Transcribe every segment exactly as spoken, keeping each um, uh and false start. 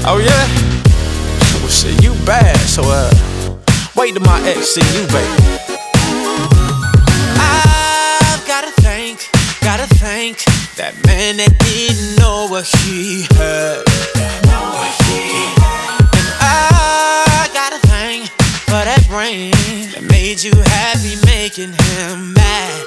Oh yeah? Well shit, you bad, so uh wait till my ex see you, baby. I've gotta thank, gotta thank that man that didn't know what he had. And I gotta thank for that brain that made you happy, making him mad.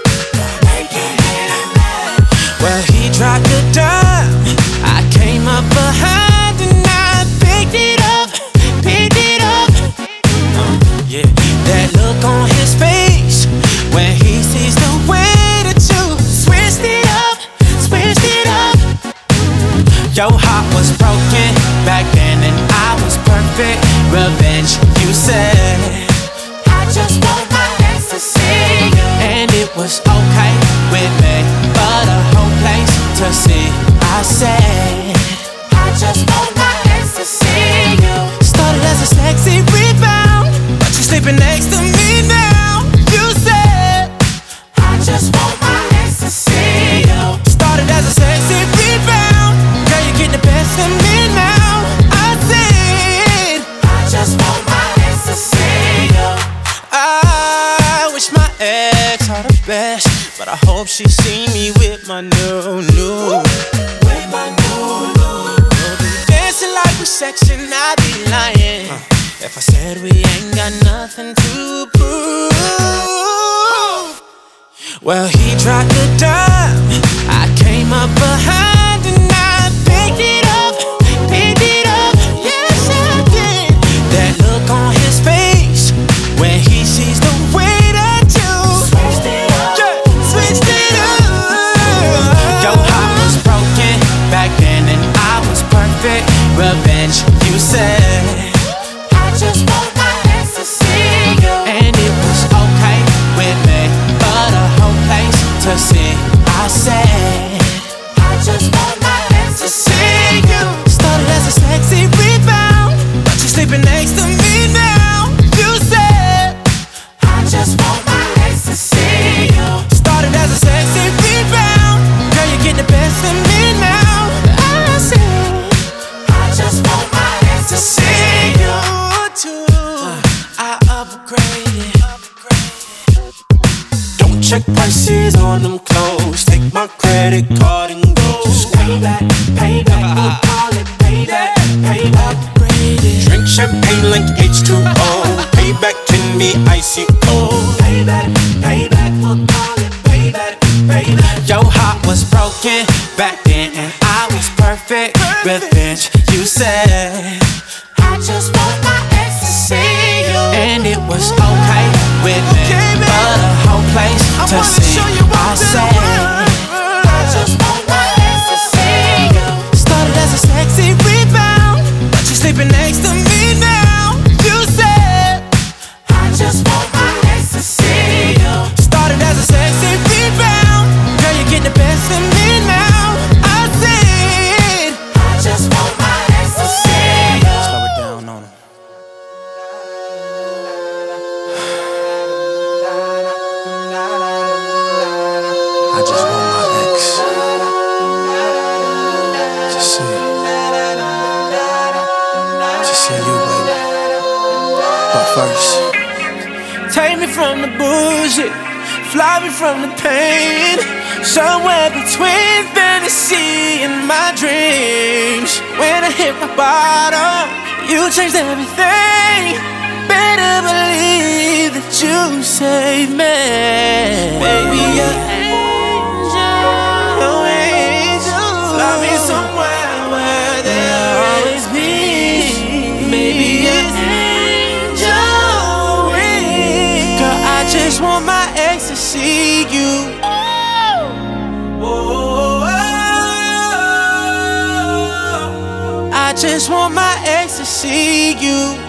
Well, he dropped a dime, I came up behind and I picked it up, picked it up. Uh, yeah, that look on his face when he sees the way that you switched it up, switched it up. Your heart was broken back then and I was perfect. Revenge, you said. I just want my ex to see you, and it was okay with me, but a whole place to see. I said, I just want my ex to see you. Started as a sexy rebound, but you're sleeping next to me now. You said, I just want my ex to see you. Started as a sexy rebound, girl, you get the best of me now. I said, I just want my ex to see you. I wish my ex all the best, but I hope she see me with my new, new, with my new, new. We'll be dancing like we're sexing, I'd be lying uh, if I said we ain't got nothing to prove. Well, he dropped a dime, I came up behind and I picked it up, picked it up. Yes, I did. That look on his face when he sees the way that you switched it up, yeah, switched it up. Your heart was broken back then and I was perfect. Revenge, you said. I just want my ex to see you, and it was okay with me, but a whole place to see. I said, I just want my ex to see you. Started as a sexy rebound, but you're sleeping next to me now. You said, I just want my ex to see you. Started as a sexy rebound, girl, you get the best of me now. I said, I just want my ex to see you too. I upgraded. Don't check prices on them clothes. Take my credit card and go. Just pay back, pay back. We'll call it payback, payback. Upgraded. Drink champagne like H two O. Payback can be icy cold. Payback, payback. We'll call it payback, payback. Your heart was broken back then and I was perfect. Revenge, you said. I just want my ex to see you, and it was okay with me, but a whole place to see. I said, I just want my ex to see you. Started as a sexy rebound, but you're sleeping next to me now. You said, I just want my ex to see you. Started as a sexy rebound, girl, you get the best of me now. I said, I just want my ex to see you. Slow it down on him. I just want my ex to see, to see you, baby. But first, take me from the bullshit, fly me from the pain, somewhere between fantasy and my dreams. When I hit my bottom, you changed everything. Better believe that you saved me, baby. You're angel, oh angel, fly me somewhere where there'll always be, baby. You're angel wings. Girl, I just want my ex to see you. I just want my ex to see you.